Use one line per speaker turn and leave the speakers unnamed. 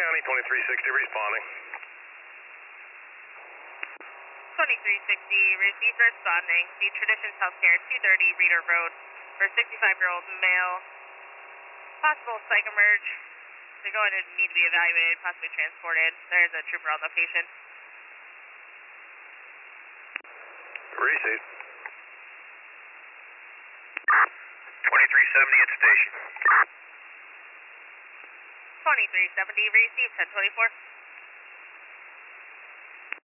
County, 2360 responding.
2360, received responding. The Traditions Healthcare, 230 Reader Road, for 65-year-old male. Possible psych emerge. They're going to need to be evaluated, possibly transported. There's a trooper on location.
Received.
2370 at station.
2370, received, 1024.